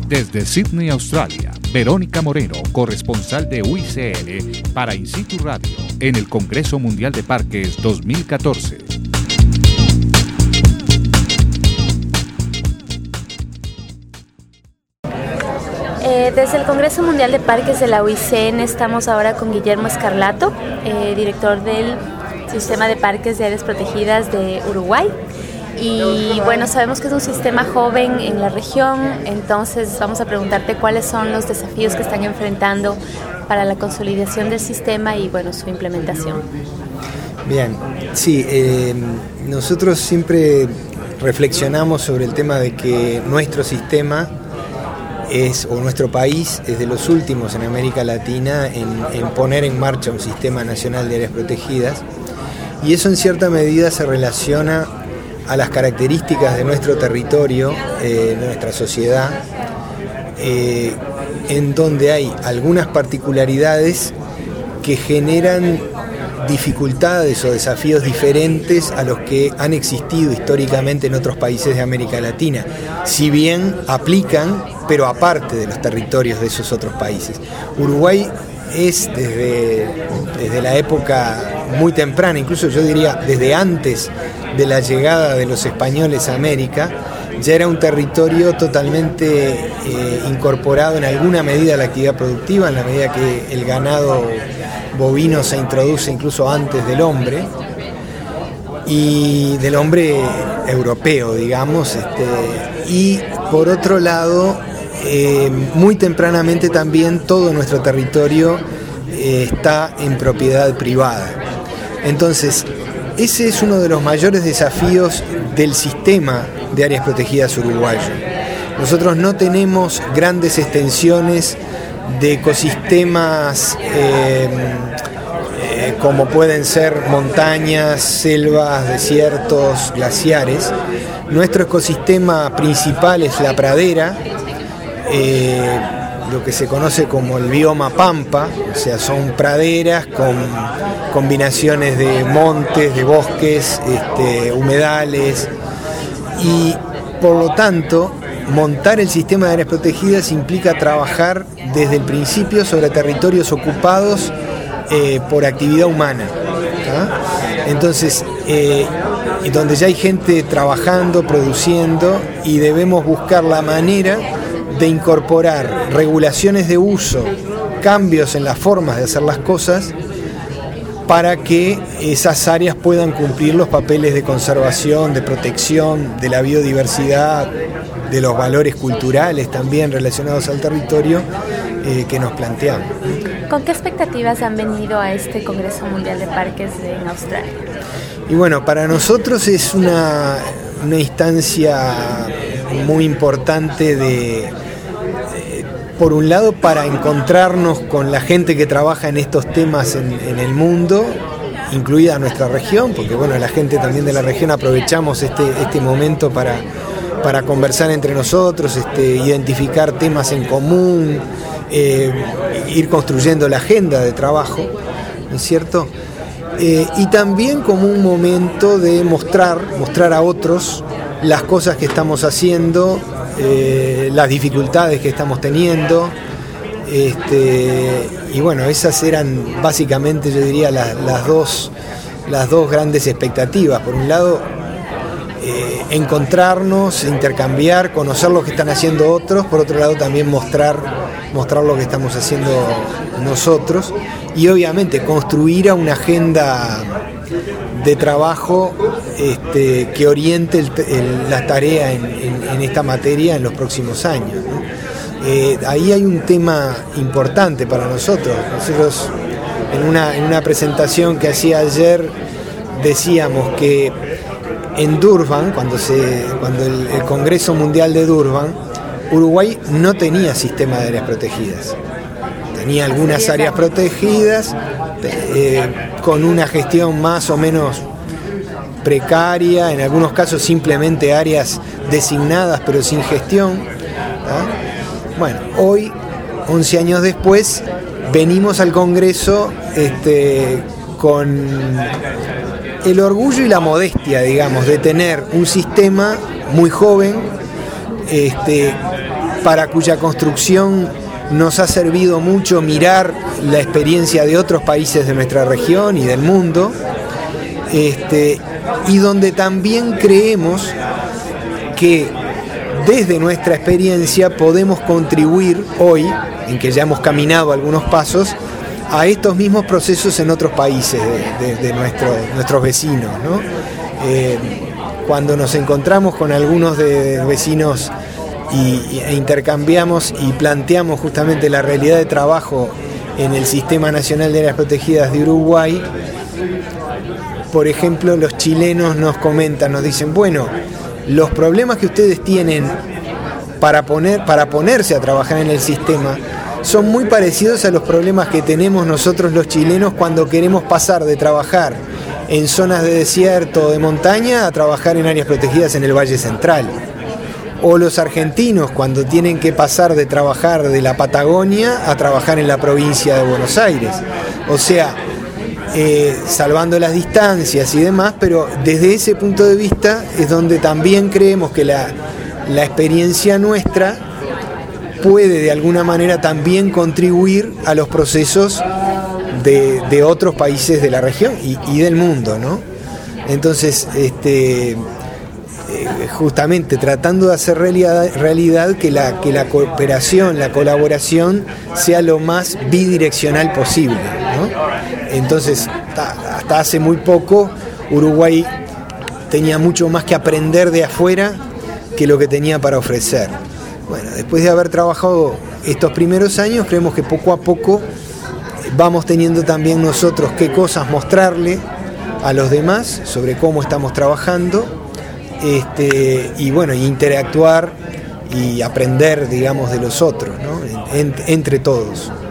Desde Sydney, Australia, Verónica Moreno, corresponsal de UICN para In Situ Radio en el Congreso Mundial de Parques 2014. Desde el Congreso Mundial de Parques de la UICN estamos ahora con Guillermo Escarlato, director del Sistema de Parques de Áreas Protegidas de Uruguay. Y bueno, sabemos que es un sistema joven en la región, entonces vamos a preguntarte cuáles son los desafíos que están enfrentando para la consolidación del sistema y bueno, su implementación. Bien, sí, nosotros siempre reflexionamos sobre el tema de que nuestro sistema o nuestro país es de los últimos en América Latina en poner en marcha un sistema nacional de áreas protegidas, y eso en cierta medida se relaciona a las características de nuestro territorio, de nuestra sociedad, en donde hay algunas particularidades que generan dificultades o desafíos diferentes a los que han existido históricamente en otros países de América Latina, si bien aplican, pero aparte de los territorios de esos otros países. Uruguay es desde la época muy temprana, incluso yo diría desde antes de la llegada de los españoles a América, ya era un territorio totalmente incorporado en alguna medida a la actividad productiva, en la medida que el ganado bovino se introduce incluso antes del hombre, y del hombre europeo, digamos, y por otro lado, muy tempranamente también todo nuestro territorio está en propiedad privada. Entonces, ese es uno de los mayores desafíos del sistema de áreas protegidas uruguayo. Nosotros no tenemos grandes extensiones de ecosistemas como pueden ser montañas, selvas, desiertos, glaciares. Nuestro ecosistema principal es la pradera, lo que se conoce como el bioma pampa, o sea, son praderas con combinaciones de montes, de bosques, humedales, y por lo tanto montar el sistema de áreas protegidas implica trabajar desde el principio sobre territorios ocupados por actividad humana, ¿tá? Entonces, donde ya hay gente trabajando, produciendo, y debemos buscar la manera de incorporar regulaciones de uso, cambios en las formas de hacer las cosas, para que esas áreas puedan cumplir los papeles de conservación, de protección de la biodiversidad, de los valores culturales también relacionados al territorio que nos planteamos. ¿Con qué expectativas han venido a este Congreso Mundial de Parques en Australia? Y bueno, para nosotros es una instancia muy importante por un lado, para encontrarnos con la gente que trabaja en estos temas en el mundo, incluida nuestra región, porque bueno, la gente también de la región aprovechamos este momento para conversar entre nosotros, identificar temas en común, ir construyendo la agenda de trabajo, ¿no es cierto? Y también como un momento de mostrar a otros las cosas que estamos haciendo, las dificultades que estamos teniendo, y bueno, esas eran básicamente, yo diría, las dos grandes expectativas. Por un lado, encontrarnos, intercambiar, conocer lo que están haciendo otros; por otro lado, también mostrar lo que estamos haciendo nosotros, y obviamente construir una agenda de trabajo que oriente la tarea en esta materia en los próximos años, ¿no? Ahí hay un tema importante para nosotros. Nosotros en una presentación que hacía ayer decíamos que en Durban, cuando el Congreso Mundial de Durban, Uruguay no tenía sistema de áreas protegidas. Tenía algunas áreas protegidas con una gestión más o menos precaria, en algunos casos simplemente áreas designadas pero sin gestión, ¿tá? Bueno, hoy, 11 años después, venimos al Congreso con el orgullo y la modestia, digamos, de tener un sistema muy joven, para cuya construcción nos ha servido mucho mirar la experiencia de otros países de nuestra región y del mundo, y donde también creemos que desde nuestra experiencia podemos contribuir hoy, en que ya hemos caminado algunos pasos, a estos mismos procesos en otros países de nuestros vecinos, ¿no? Cuando nos encontramos con algunos de vecinos e intercambiamos y planteamos justamente la realidad de trabajo en el Sistema Nacional de Áreas Protegidas de Uruguay, por ejemplo, los chilenos nos comentan, nos dicen, bueno, los problemas que ustedes tienen para ponerse a trabajar en el sistema son muy parecidos a los problemas que tenemos nosotros los chilenos cuando queremos pasar de trabajar en zonas de desierto o de montaña a trabajar en áreas protegidas en el Valle Central. O los argentinos cuando tienen que pasar de trabajar de la Patagonia a trabajar en la provincia de Buenos Aires. O sea, salvando las distancias y demás, pero desde ese punto de vista es donde también creemos que la experiencia nuestra puede de alguna manera también contribuir a los procesos de otros países de la región y del mundo, ¿no? Entonces, justamente tratando de hacer realidad que la cooperación, la colaboración sea lo más bidireccional posible, ¿no? Entonces, hasta hace muy poco Uruguay tenía mucho más que aprender de afuera que lo que tenía para ofrecer. Bueno, después de haber trabajado estos primeros años, creemos que poco a poco vamos teniendo también nosotros qué cosas mostrarle a los demás sobre cómo estamos trabajando, y bueno, interactuar y aprender, digamos, de los otros, ¿no? Entre todos.